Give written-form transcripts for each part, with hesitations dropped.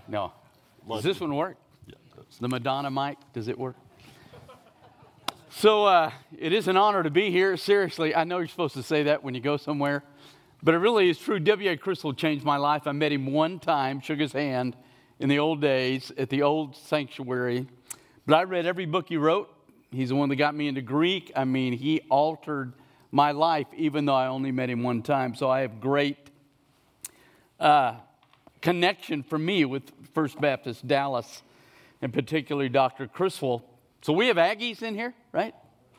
No. Does this one work? Yeah, it does. The Madonna mic, does it work? So it is an honor to be here. Seriously, I know you're supposed to say that when you go somewhere, but it really is true. W.A. Criswell changed my life. I met him one time, shook his hand in the old days at the old sanctuary. But I read every book he wrote. He's the one that got me into Greek. I mean, he altered my life, even though I only met him one time. So I have great connection for me with First Baptist Dallas, and particularly Dr. Criswell. So we have Aggies in here, right?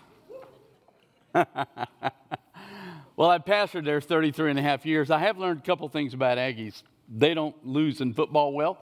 Well, I pastored there 33 and a half years. I have learned a couple things about Aggies. They don't lose in football well.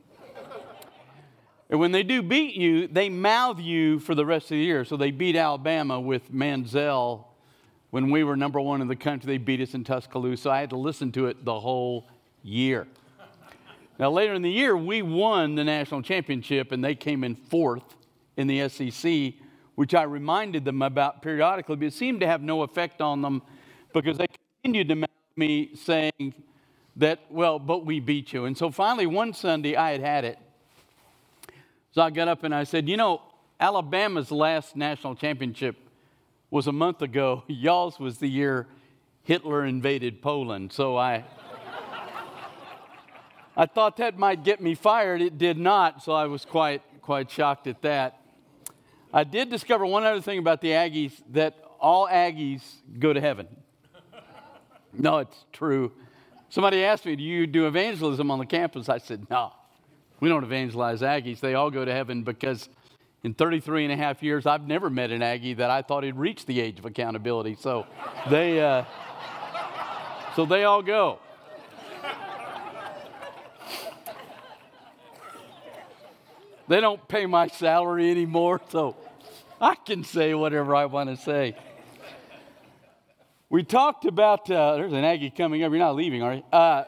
And when they do beat you, they mouth you for the rest of the year. So they beat Alabama with Manziel. When we were number one in the country, they beat us in Tuscaloosa. I had to listen to it the whole year. Now, later in the year, we won the national championship, and they came in fourth in the SEC, which I reminded them about periodically, but it seemed to have no effect on them because they continued to mouth me saying that, well, but we beat you. And so finally, one Sunday, I had it. So I got up and I said, you know, Alabama's last national championship was a month ago. Y'all's was the year Hitler invaded Poland. So I thought that might get me fired. It did not, so I was quite shocked at that. I did discover one other thing about the Aggies, that all Aggies go to heaven. No, it's true. Somebody asked me, do you do evangelism on the campus? I said, no. We don't evangelize Aggies. They all go to heaven because in 33 and a half years, I've never met an Aggie that I thought had reached the age of accountability. So they all go. They don't pay my salary anymore, so I can say whatever I want to say. We talked about, there's an Aggie coming up. You're not leaving, are you?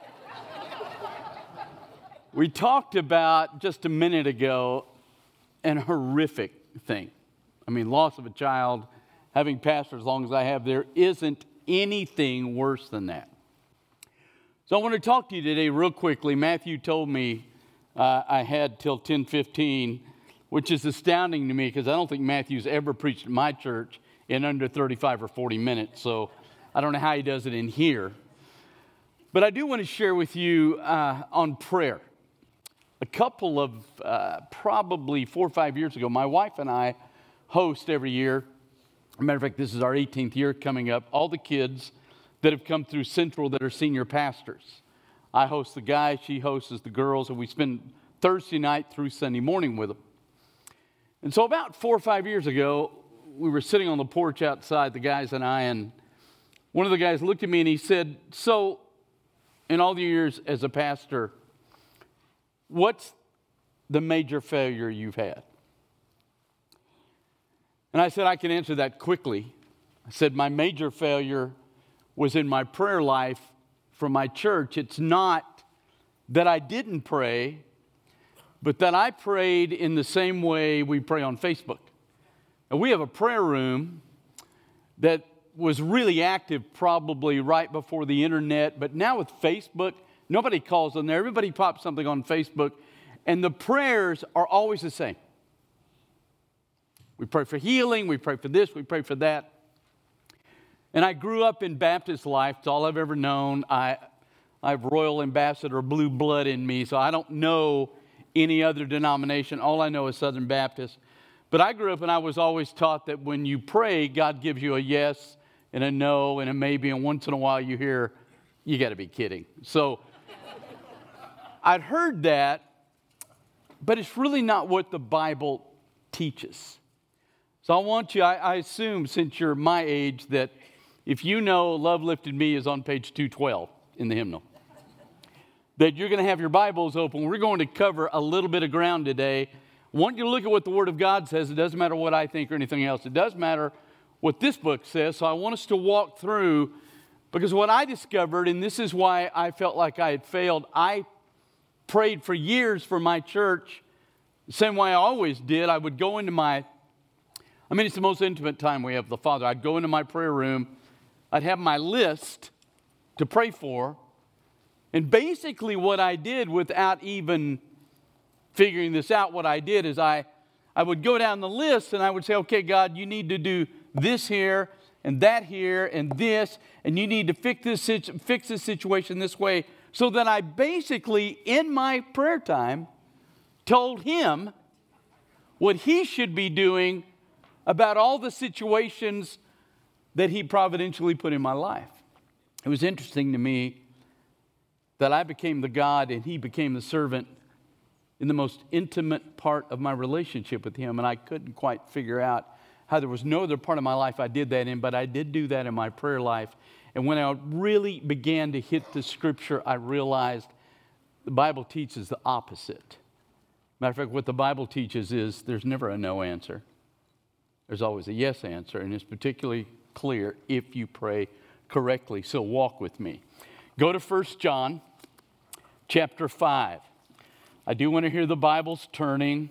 We talked about just a minute ago an horrific thing. I mean, loss of a child, having pastored as long as I have, there isn't anything worse than that. So I want to talk to you today real quickly. Matthew told me I had till 10:15, which is astounding to me because I don't think Matthew's ever preached at my church in under 35 or 40 minutes. So I don't know how he does it in here. But I do want to share with you on prayer. A couple of probably 4 or 5 years ago, my wife and I host every year. As a matter of fact, this is our 18th year coming up. All the kids that have come through Central that are senior pastors. I host the guys, she hosts the girls, and we spend Thursday night through Sunday morning with them. And so about 4 or 5 years ago, we were sitting on the porch outside, the guys and I, and one of the guys looked at me and he said, so in all the years as a pastor, what's the major failure you've had? And I said, I can answer that quickly. I said, my major failure was in my prayer life for my church. It's not that I didn't pray, but that I prayed in the same way we pray on Facebook. And we have a prayer room that was really active probably right before the internet, but now with Facebook, nobody calls on there. Everybody pops something on Facebook, and the prayers are always the same. We pray for healing, we pray for this, we pray for that. And I grew up in Baptist life. It's all I've ever known. I have Royal Ambassador blue blood in me, so I don't know any other denomination. All I know is Southern Baptist. But I grew up and I was always taught that when you pray, God gives you a yes and a no and a maybe, and once in a while you hear, you got to be kidding. So I'd heard that, but it's really not what the Bible teaches. So I want you, I assume since you're my age, that if you know Love Lifted Me is on page 212 in the hymnal, that you're going to have your Bibles open. We're going to cover a little bit of ground today. I want you to look at what the Word of God says. It doesn't matter what I think or anything else. It does matter what this book says. So I want us to walk through, because what I discovered, and this is why I felt like I had failed, I prayed for years for my church, the same way I always did. I would go into it's the most intimate time we have with the Father. I'd go into my prayer room. I'd have my list to pray for. And basically what I did without even figuring this out, what I did is I would go down the list and I would say, okay, God, you need to do this here and that here and this, and you need to fix this situation this way. So that I basically, in my prayer time, told him what he should be doing about all the situations that he providentially put in my life. It was interesting to me that I became the God and he became the servant in the most intimate part of my relationship with him, and I couldn't quite figure out how there was no other part of my life I did that in, but I did do that in my prayer life. And when I really began to hit the Scripture, I realized the Bible teaches the opposite. Matter of fact, what the Bible teaches is there's never a no answer. There's always a yes answer, and it's particularly clear if you pray correctly. So walk with me. Go to 1 John chapter 5. I do want to hear the Bibles turning.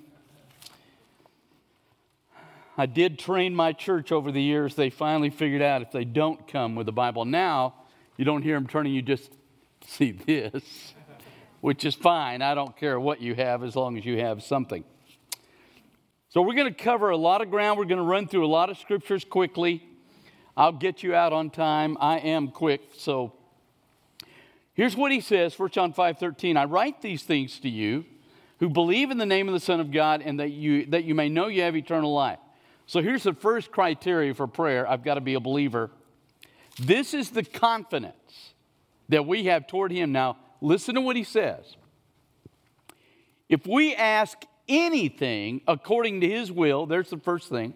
I did train my church over the years. They finally figured out if they don't come with the Bible now, you don't hear them turning, you just see this, which is fine. I don't care what you have as long as you have something. So we're going to cover a lot of ground. We're going to run through a lot of scriptures quickly. I'll get you out on time. I am quick. So here's what he says, 1 John 5:13. I write these things to you who believe in the name of the Son of God, and that you may know you have eternal life. So here's the first criteria for prayer. I've got to be a believer. This is the confidence that we have toward him. Now, listen to what he says. If we ask anything according to his will, there's the first thing.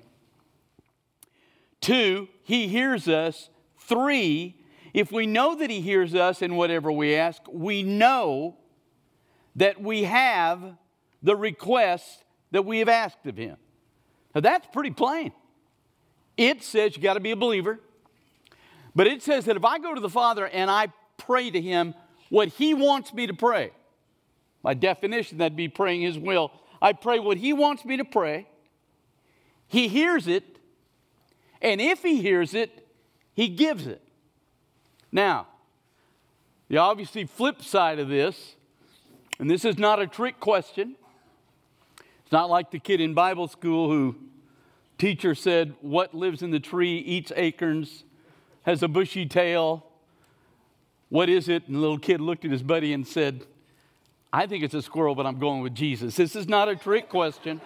2, he hears us. 3, if we know that he hears us in whatever we ask, we know that we have the request that we have asked of him. Now that's pretty plain. It says you got to be a believer. But it says that if I go to the Father and I pray to him what he wants me to pray, by definition that'd be praying his will. I pray what he wants me to pray. He hears it. And if he hears it, he gives it. Now, the obviously flip side of this, and this is not a trick question. It's not like the kid in Bible school who teacher said, what lives in the tree eats acorns, has a bushy tail. What is it? And the little kid looked at his buddy and said, I think it's a squirrel, but I'm going with Jesus. This is not a trick question.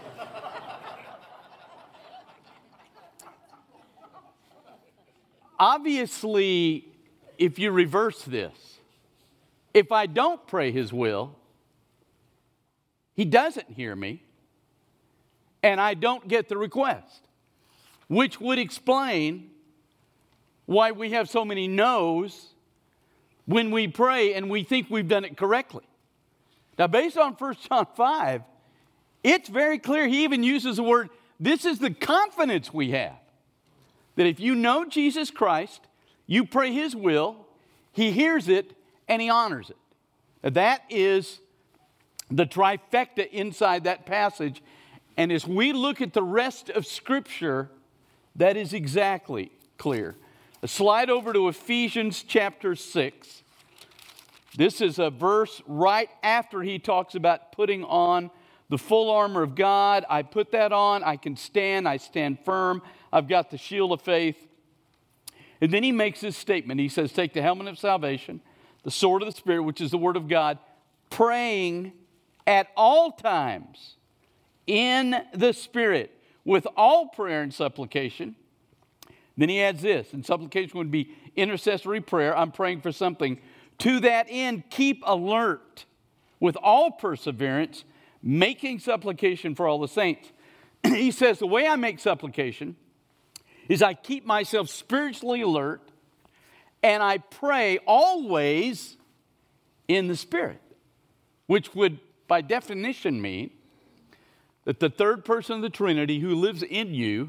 Obviously, if you reverse this, if I don't pray his will, he doesn't hear me, and I don't get the request, which would explain why we have so many no's when we pray and we think we've done it correctly. Now, based on 1 John 5, it's very clear. He even uses the word, this is the confidence we have, that if you know Jesus Christ, you pray his will, he hears it, and he honors it. Now, that is the trifecta inside that passage. And as we look at the rest of Scripture, that is exactly clear. Slide over to Ephesians chapter 6. This is a verse right after he talks about putting on the full armor of God. I put that on. I can stand. I stand firm. I've got the shield of faith. And then he makes this statement. He says, take the helmet of salvation, the sword of the Spirit, which is the word of God, praying at all times in the Spirit with all prayer and supplication. Then he adds this, and supplication would be intercessory prayer. I'm praying for something. To that end, keep alert with all perseverance, making supplication for all the saints. He says the way I make supplication is I keep myself spiritually alert and I pray always in the Spirit, which would by definition mean that the third person of the Trinity who lives in you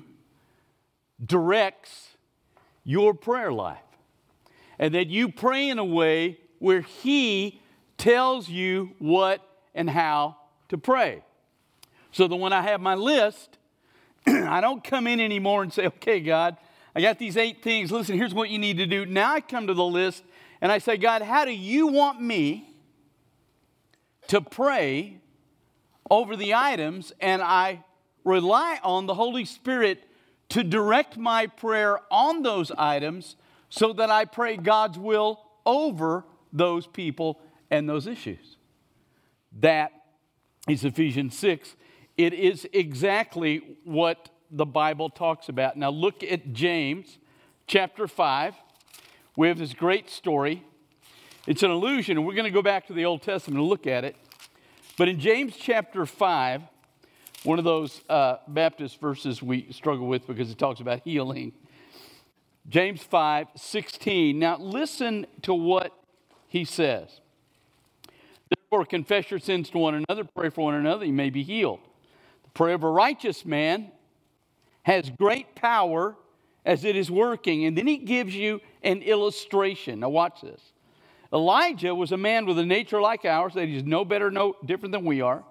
directs your prayer life. And that you pray in a way where he tells you what and how to pray. So that when I have my list, I don't come in anymore and say, okay, God, I got these 8 things. Listen, here's what you need to do. Now I come to the list and I say, God, how do you want me to pray over the items, and I rely on the Holy Spirit to direct my prayer on those items so that I pray God's will over those people and those issues. That is Ephesians 6. It is exactly what the Bible talks about. Now look at James chapter 5. We have this great story. It's an allusion, and we're going to go back to the Old Testament and look at it. But in James chapter 5, one of those Baptist verses we struggle with because it talks about healing. James 5:16. Now listen to what he says. Therefore confess your sins to one another, pray for one another, you may be healed. The prayer of a righteous man has great power as it is working. And then he gives you an illustration. Now watch this. Elijah was a man with a nature like ours, that he's no better, no different than we are.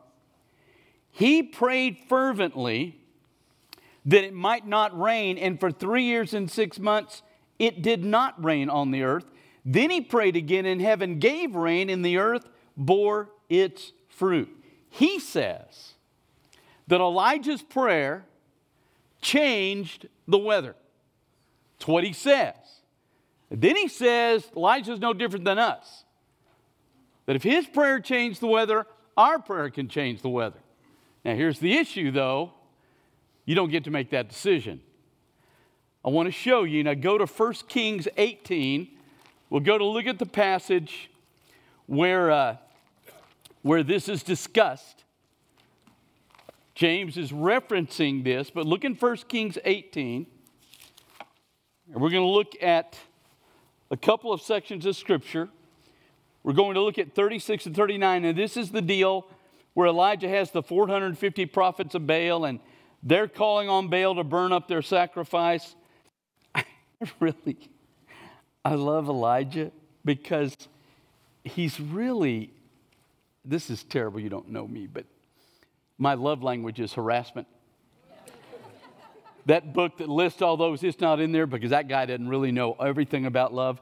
He prayed fervently that it might not rain, and for 3 years and 6 months it did not rain on the earth. Then he prayed again, and heaven gave rain, and the earth bore its fruit. He says that Elijah's prayer changed the weather. That's what he says. And then he says Elijah's no different than us. That if his prayer changed the weather, our prayer can change the weather. Now here's the issue though. You don't get to make that decision. I want to show you. Now go to 1 Kings 18. We'll go to look at the passage where this is discussed. James is referencing this, but look in 1 Kings 18. And we're going to look at a couple of sections of Scripture. We're going to look at 36 and 39. And this is the deal where Elijah has the 450 prophets of Baal, and they're calling on Baal to burn up their sacrifice. I love Elijah because he's really, this is terrible, you don't know me, but my love language is harassment. That book that lists all those, it's not in there because that guy doesn't really know everything about love.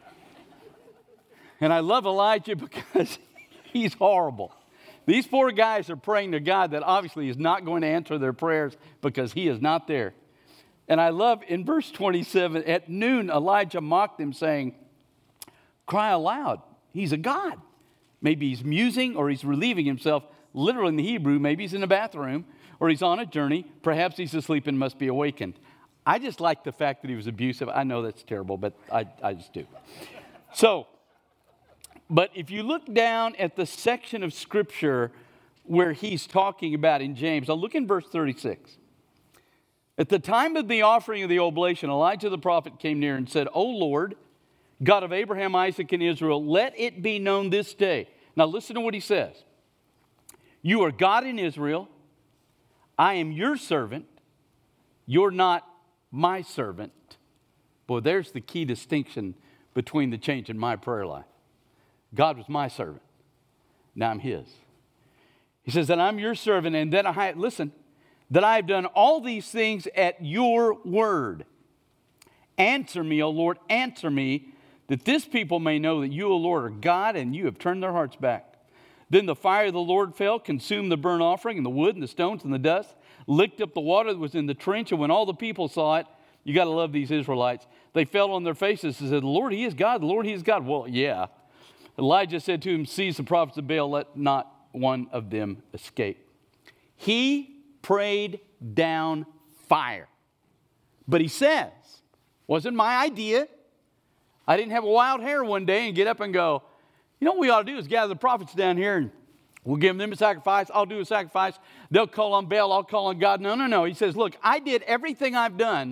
And I love Elijah because he's horrible. These four guys are praying to God that obviously is not going to answer their prayers because he is not there. And I love in verse 27, at noon Elijah mocked them saying, cry aloud, he's a god. Maybe he's musing or he's relieving himself. Literally in the Hebrew, maybe he's in a bathroom or he's on a journey. Perhaps he's asleep and must be awakened. I just like the fact that he was abusive. I know that's terrible, but I just do. So, but if you look down at the section of Scripture where he's talking about in James, I'll look in verse 36. At the time of the offering of the oblation, Elijah the prophet came near and said, O Lord, God of Abraham, Isaac, and Israel, let it be known this day. Now listen to what he says. You are God in Israel. I am your servant. You're not my servant. Boy, there's the key distinction between the change in my prayer life. God was my servant. Now I'm his. He says that I'm your servant, and then that I have done all these things at your word. Answer me, O Lord, answer me, that this people may know that you, O Lord, are God, and you have turned their hearts back. Then the fire of the Lord fell, consumed the burnt offering, and the wood, and the stones, and the dust, licked up the water that was in the trench, and when all the people saw it, you got to love these Israelites, they fell on their faces and said, the Lord, he is God, the Lord, he is God. Well, yeah. Elijah said to him, seize the prophets of Baal, let not one of them escape. He prayed down fire. But he says, wasn't my idea. I didn't have a wild hair one day and get up and go, you know what we ought to do is gather the prophets down here and we'll give them a sacrifice. I'll do a sacrifice. They'll call on Baal. I'll call on God. No. He says, look, I did everything I've done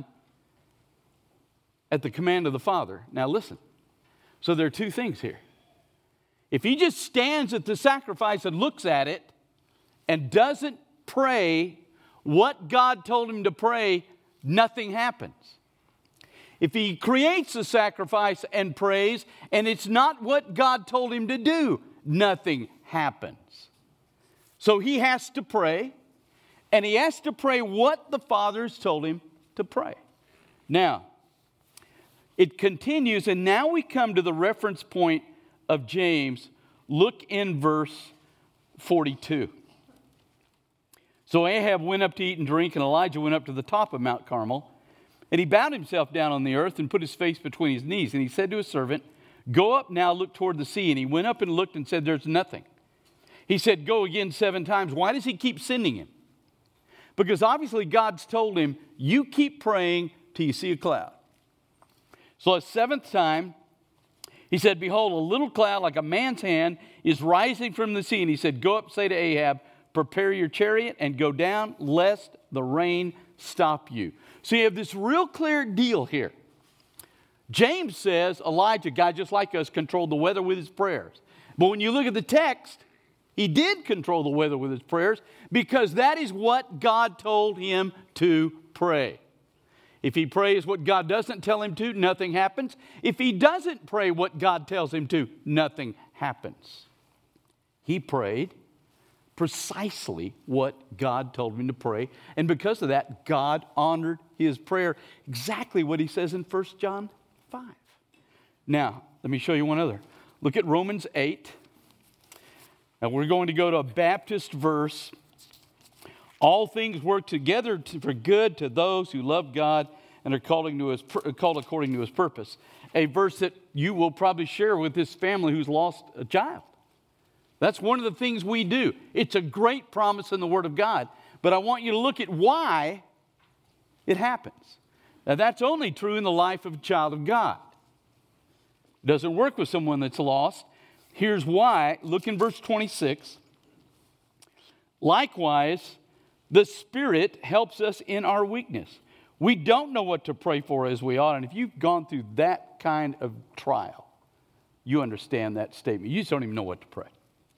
at the command of the Father. Now listen. So there are two things here. If he just stands at the sacrifice and looks at it and doesn't pray what God told him to pray, nothing happens. If he creates a sacrifice and prays, and it's not what God told him to do, nothing happens. So he has to pray, and he has to pray what the Father has told him to pray. Now, it continues, and now we come to the reference point of James. Look in verse 42. So Ahab went up to eat and drink, and Elijah went up to the top of Mount Carmel. And he bowed himself down on the earth and put his face between his knees. And he said to his servant, "Go up now, look toward the sea." And he went up and looked and said, "There's nothing." He said, "Go again 7 times. Why does he keep sending him? Because obviously God's told him, you keep praying till you see a cloud. So the 7th time, he said, "Behold, a little cloud like a man's hand is rising from the sea." And he said, "Go up, say to Ahab, prepare your chariot and go down, lest the rain stop you." So you have this real clear deal here. James says Elijah, guy just like us, controlled the weather with his prayers. But when you look at the text, he did control the weather with his prayers because that is what God told him to pray. If he prays what God doesn't tell him to, nothing happens. If he doesn't pray what God tells him to, nothing happens. He prayed precisely what God told him to pray. And because of that, God honored his prayer. Exactly what he says in 1 John 5. Now, let me show you one other. Look at Romans 8. Now, we're going to go to a Baptist verse. All things work together for good to those who love God and are called according to his purpose. A verse that you will probably share with this family who's lost a child. That's one of the things we do. It's a great promise in the Word of God. But I want you to look at why it happens. Now, that's only true in the life of a child of God. It doesn't work with someone that's lost. Here's why. Look in verse 26. Likewise, the Spirit helps us in our weakness. We don't know what to pray for as we ought. And if you've gone through that kind of trial, you understand that statement. You just don't even know what to pray.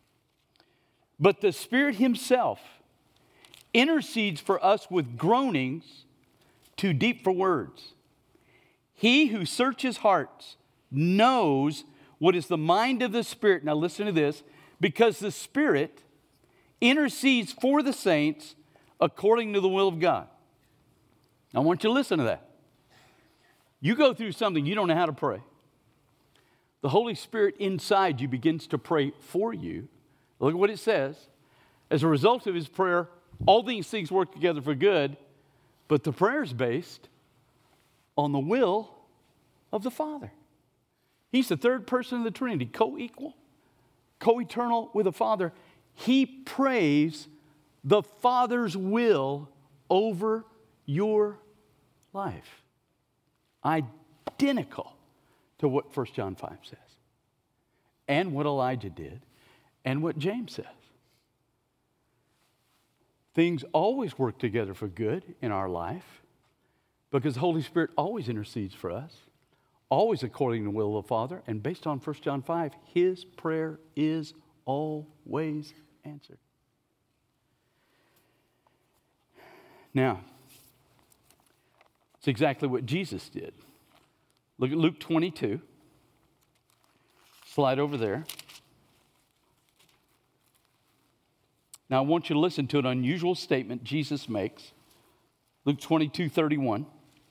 But the Spirit himself intercedes for us with groanings too deep for words. He who searches hearts knows what is the mind of the Spirit. Now listen to this. Because the Spirit intercedes for the saints according to the will of God. I want you to listen to that. You go through something you don't know how to pray. The Holy Spirit inside you begins to pray for you. Look at what it says. As a result of his prayer, all these things work together for good, but the prayer is based on the will of the Father. He's the third person of the Trinity, co-equal, co-eternal with the Father. He prays the Father's will over your life. Identical to what 1 John 5 says. And what Elijah did. And what James says. Things always work together for good in our life because the Holy Spirit always intercedes for us, always according to the will of the Father, and based on 1 John 5, his prayer is always answered. Now, it's exactly what Jesus did. Look at Luke 22. Slide over there. Now, I want you to listen to an unusual statement Jesus makes. Luke 22:31.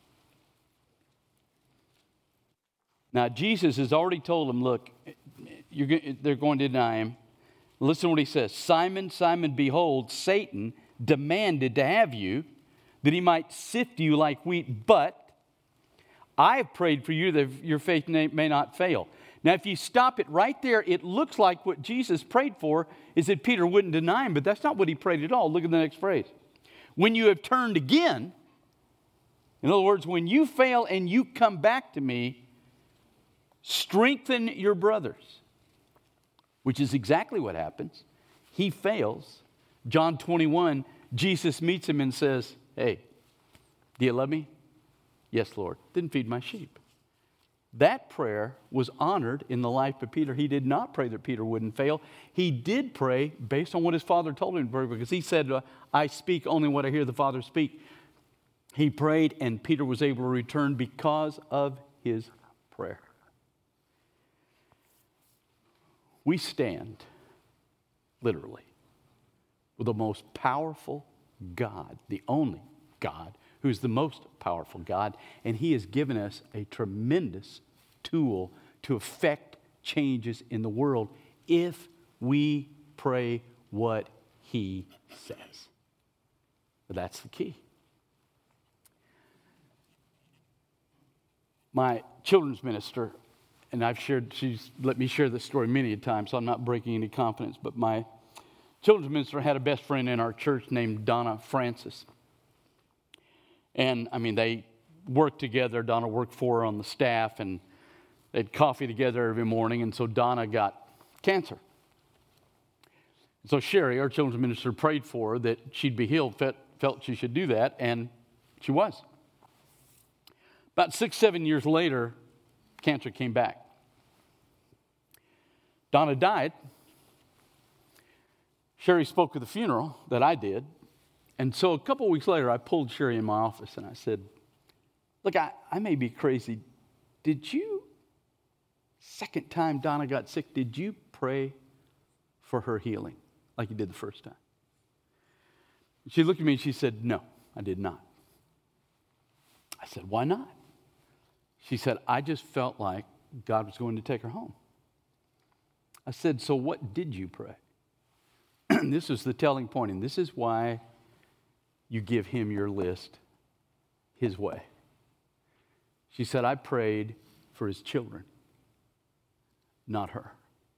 Now, Jesus has already told him, look, they're going to deny him. Listen to what he says. "Simon, Simon, behold, Satan demanded to have you, that he might sift you like wheat, but I have prayed for you that your faith may not fail." Now, if you stop it right there, it looks like what Jesus prayed for is that Peter wouldn't deny him, but that's not what he prayed at all. Look at the next phrase. "When you have turned again," in other words, when you fail and you come back to me, "strengthen your brothers," which is exactly what happens. He fails. John 21, Jesus meets him and says, "Hey, do you love me?" "Yes, Lord." "Then feed my sheep." That prayer was honored in the life of Peter. He did not pray that Peter wouldn't fail. He did pray based on what his Father told him to pray, because he said, "I speak only what I hear the Father speak." He prayed, and Peter was able to return because of his prayer. We stand, literally, with the most powerful God, the only God, who's the most powerful God, and he has given us a tremendous tool to effect changes in the world if we pray what he says. But that's the key. My children's minister, and she's let me share this story many a time, so I'm not breaking any confidence, but my children's minister had a best friend in our church named Donna Francis. And, they worked together. Donna worked for her on the staff, and they had coffee together every morning, and so Donna got cancer. So Sherry, our children's minister, prayed for her that she'd be healed, felt she should do that, and she was. About 6-7 years later, cancer came back. Donna died. Sherry spoke at the funeral that I did. And so a couple of weeks later, I pulled Sherry in my office and I said, look, I may be crazy. Second time Donna got sick, did you pray for her healing like you did the first time? She looked at me and she said, no, I did not. I said, why not? She said, I just felt like God was going to take her home. I said, so what did you pray? This is the telling point, and this is why you give him your list his way. She said, I prayed for his children, not her.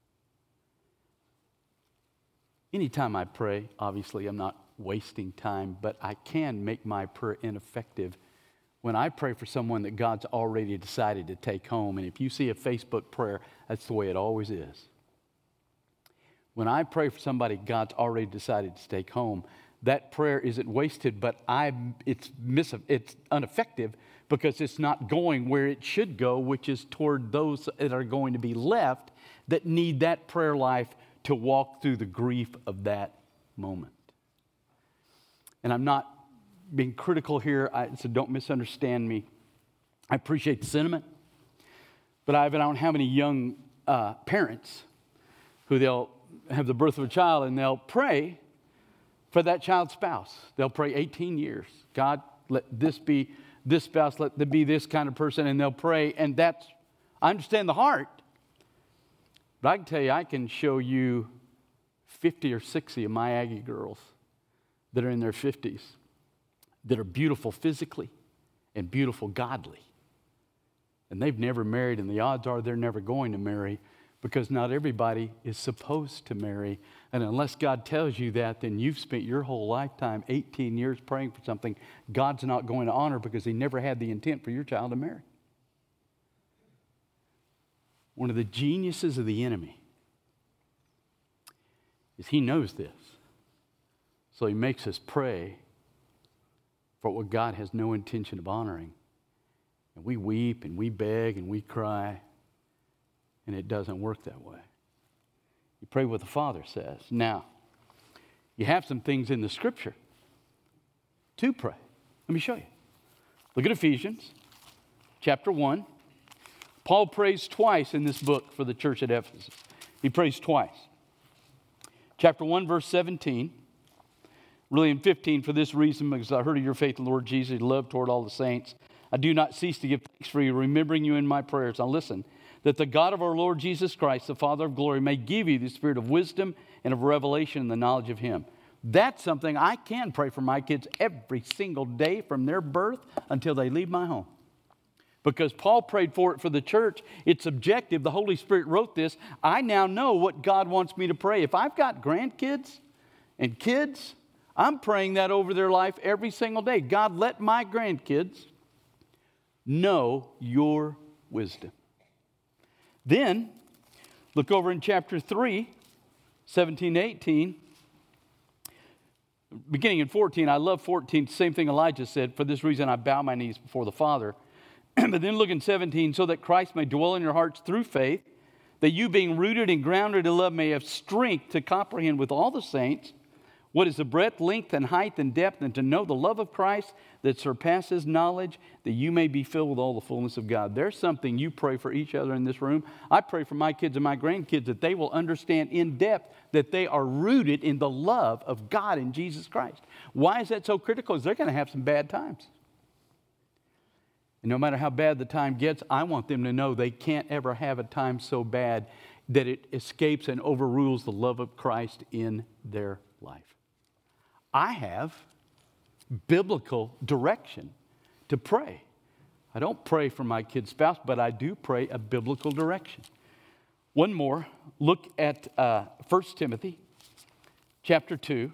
Anytime I pray, obviously I'm not wasting time, but I can make my prayer ineffective when I pray for someone that God's already decided to take home. And if you see a Facebook prayer, that's the way it always is. When I pray for somebody God's already decided to take home, that prayer isn't wasted, but it's ineffective because it's not going where it should go, which is toward those that are going to be left that need that prayer life to walk through the grief of that moment. And I'm not being critical here, so don't misunderstand me. I appreciate the sentiment, but I don't have any young parents who they'll have the birth of a child and they'll pray for that child's spouse. They'll pray 18 years. God, let this be this spouse, let there be this kind of person, and they'll pray. And I understand the heart, but I can tell you, I can show you 50 or 60 of my Aggie girls that are in their 50s that are beautiful physically and beautiful godly. And they've never married, and the odds are they're never going to marry because not everybody is supposed to marry. And unless God tells you that, then you've spent your whole lifetime, 18 years, praying for something God's not going to honor because he never had the intent for your child to marry. One of the geniuses of the enemy is he knows this. So he makes us pray for what God has no intention of honoring. And we weep and we beg and we cry, and it doesn't work that way. You pray what the Father says. Now, you have some things in the Scripture to pray. Let me show you. Look at Ephesians chapter 1. Paul prays twice in this book for the church at Ephesus. He prays twice. Chapter 1, verse 17. Really in 15, for this reason, because I heard of your faith in the Lord Jesus, your love toward all the saints. I do not cease to give thanks for you, remembering you in my prayers. Now listen, that the God of our Lord Jesus Christ, the Father of glory, may give you the spirit of wisdom and of revelation and the knowledge of him. That's something I can pray for my kids every single day from their birth until they leave my home. Because Paul prayed for it for the church. It's objective. The Holy Spirit wrote this. I now know what God wants me to pray. If I've got grandkids and kids, I'm praying that over their life every single day. God, let my grandkids know your wisdom. Then, look over in chapter 3, 17 to 18. Beginning in 14, I love 14, same thing Elijah said, for this reason I bow my knees before the Father. But then look in 17, so that Christ may dwell in your hearts through faith, that you being rooted and grounded in love may have strength to comprehend with all the saints what is the breadth, length, and height, and depth, and to know the love of Christ that surpasses knowledge, that you may be filled with all the fullness of God. There's something you pray for each other in this room. I pray for my kids and my grandkids that they will understand in depth that they are rooted in the love of God in Jesus Christ. Why is that so critical? Because they're going to have some bad times. And no matter how bad the time gets, I want them to know they can't ever have a time so bad that it escapes and overrules the love of Christ in their life. I have biblical direction to pray. I don't pray for my kid's spouse, but I do pray a biblical direction. One more. Look at 1 Timothy chapter 2.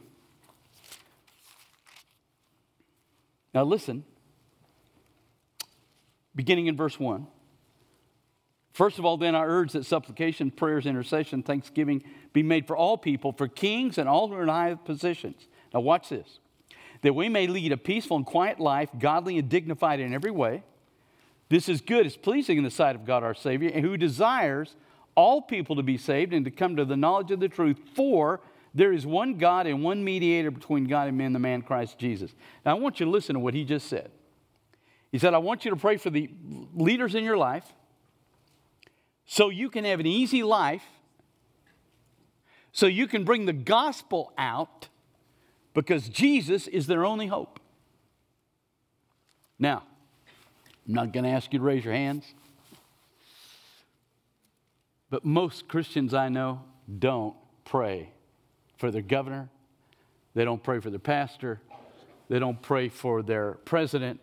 Now listen, beginning in verse 1. First of all, then, I urge that supplication, prayers, intercession, thanksgiving be made for all people, for kings and all who are in high positions. Now watch this. That we may lead a peaceful and quiet life, godly and dignified in every way. This is good, it's pleasing in the sight of God our Savior, and who desires all people to be saved and to come to the knowledge of the truth. For there is one God and one mediator between God and men, the man Christ Jesus. Now I want you to listen to what he just said. He said, I want you to pray for the leaders in your life so you can have an easy life, so you can bring the gospel out, because Jesus is their only hope. Now, I'm not going to ask you to raise your hands, but most Christians I know don't pray for their governor. They don't pray for their pastor. They don't pray for their president.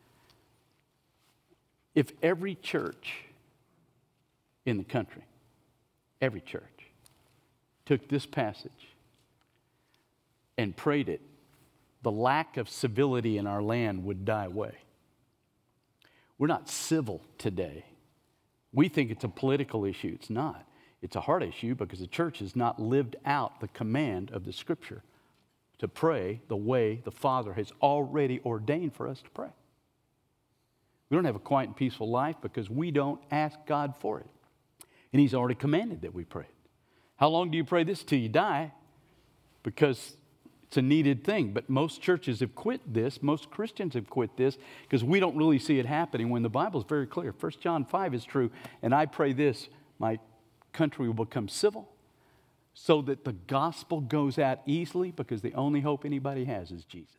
If every church in the country, every church, took this passage and prayed it, the lack of civility in our land would die away. We're not civil today. We think it's a political issue. It's not. It's a heart issue because the church has not lived out the command of the Scripture to pray the way the Father has already ordained for us to pray. We don't have a quiet and peaceful life because we don't ask God for it. And He's already commanded that we pray it. How long do you pray this? Till you die, because it's a needed thing. But most churches have quit this. Most Christians have quit this because we don't really see it happening when the Bible is very clear. 1 John 5 is true. And I pray this, my country will become civil so that the gospel goes out easily, because the only hope anybody has is Jesus.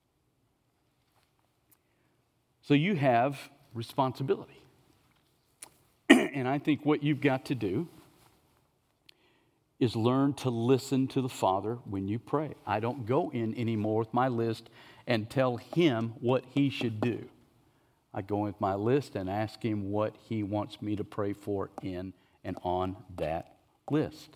So you have responsibility. And I think what you've got to do is learn to listen to the Father when you pray. I don't go in anymore with my list and tell Him what He should do. I go in with my list and ask Him what He wants me to pray for in and on that list.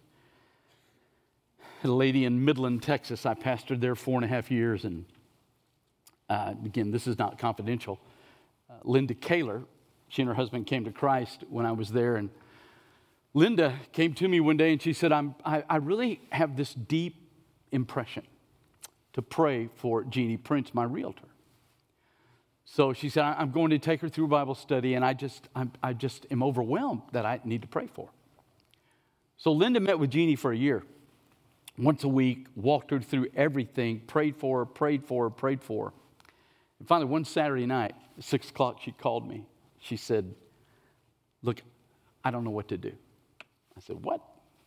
A lady in Midland, Texas, I pastored there 4.5 years, and again, this is not confidential. Linda Kaler, she and her husband came to Christ when I was there, and Linda came to me one day and she said, I really have this deep impression to pray for Jeannie Prince, my realtor. So she said, I'm going to take her through Bible study, and I just am overwhelmed that I need to pray for her. So Linda met with Jeannie for a year, once a week, walked her through everything, prayed for her. And finally, one Saturday night, at 6 o'clock, she called me. She said, look, I don't know what to do. I said, what?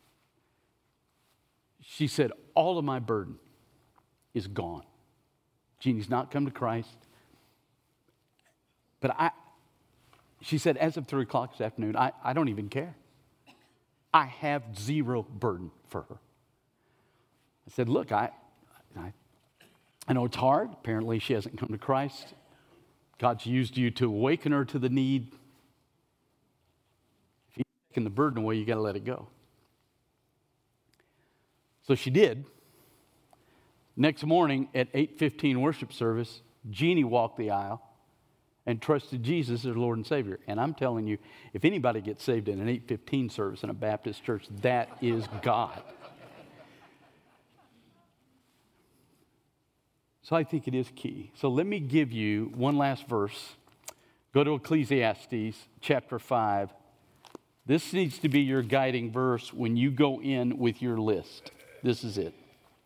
She said, all of my burden is gone. Jeannie's not come to Christ. But she said, as of 3 o'clock this afternoon, I don't even care. I have zero burden for her. I said, look, I know it's hard. Apparently she hasn't come to Christ. God's used you to awaken her to the need. If He's taking the burden away, you got to let it go. So she did. Next morning at 8:15 worship service, Jeannie walked the aisle and trusted Jesus as Lord and Savior. And I'm telling you, if anybody gets saved in an 8:15 service in a Baptist church, that is God. So I think it is key. So let me give you one last verse. Go to Ecclesiastes chapter 5. This needs to be your guiding verse when you go in with your list. This is it.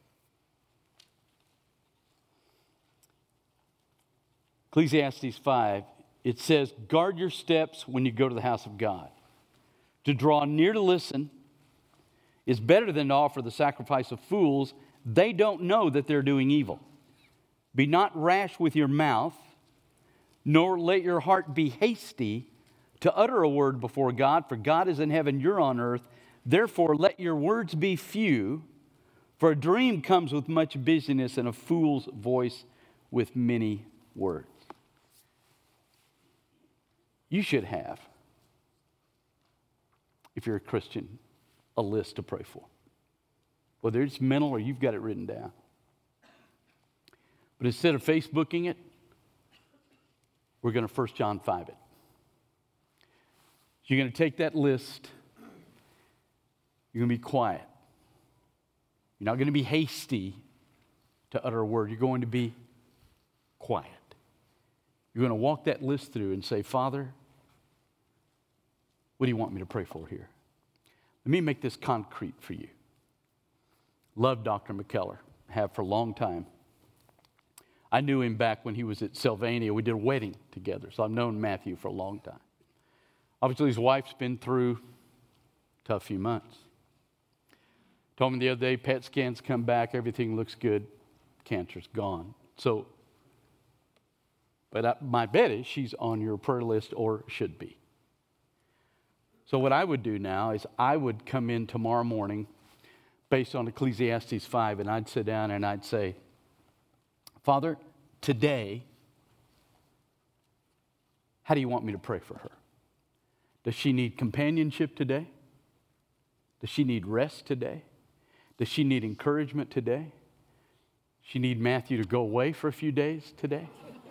Ecclesiastes 5, it says, guard your steps when you go to the house of God. To draw near to listen is better than to offer the sacrifice of fools. They don't know that they're doing evil. Be not rash with your mouth, nor let your heart be hasty to utter a word before God, for God is in heaven, you're on earth. Therefore, let your words be few, for a dream comes with much busyness, and a fool's voice with many words. You should have, if you're a Christian, a list to pray for. Whether it's mental or you've got it written down. But instead of Facebooking it, we're going to 1 John 5 it. You're going to take that list. You're going to be quiet. You're not going to be hasty to utter a word. You're going to be quiet. You're going to walk that list through and say, Father, what do you want me to pray for here? Let me make this concrete for you. Love Dr. McKellar. Have for a long time. I knew him back when he was at Sylvania. We did a wedding together, so I've known Matthew for a long time. Obviously, his wife's been through a tough few months. Told me the other day, PET scans come back, everything looks good, cancer's gone. So, but my bet is she's on your prayer list or should be. So what I would do now is I would come in tomorrow morning based on Ecclesiastes 5, and I'd sit down and I'd say, Father, today, how do you want me to pray for her? Does she need companionship today? Does she need rest today? Does she need encouragement today? Does she need Matthew to go away for a few days today?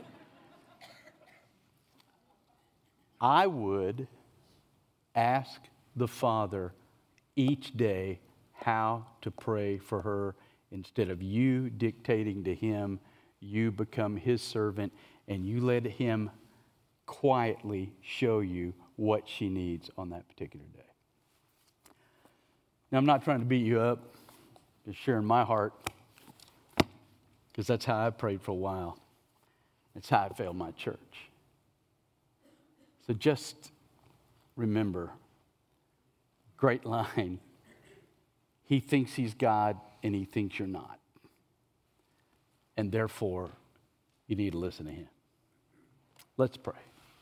I would ask the Father each day how to pray for her instead of you dictating to him. You become his servant and you let him quietly show you what she needs on that particular day. Now, I'm not trying to beat you up, just sharing my heart, because that's how I prayed for a while. It's how I failed my church. So just remember, great line, he thinks he's God and he thinks you're not. And therefore, you need to listen to him. Let's pray.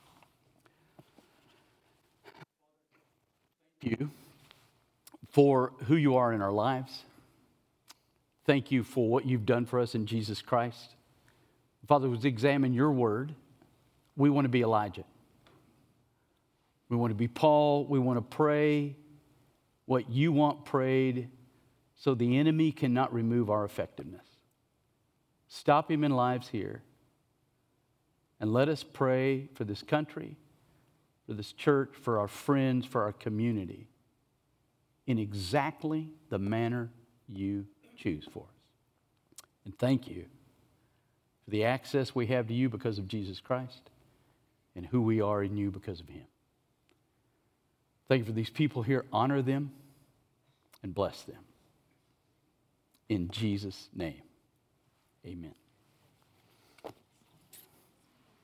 Thank you for who you are in our lives. Thank you for what you've done for us in Jesus Christ. Father, as we examine your word, we want to be Elijah. We want to be Paul. We want to pray what you want prayed so the enemy cannot remove our effectiveness. Stop him in lives here. And let us pray for this country, for this church, for our friends, for our community, in exactly the manner you choose for us. And thank you for the access we have to you because of Jesus Christ and who we are in you because of him. Thank you for these people here. Honor them and bless them. In Jesus' name, amen.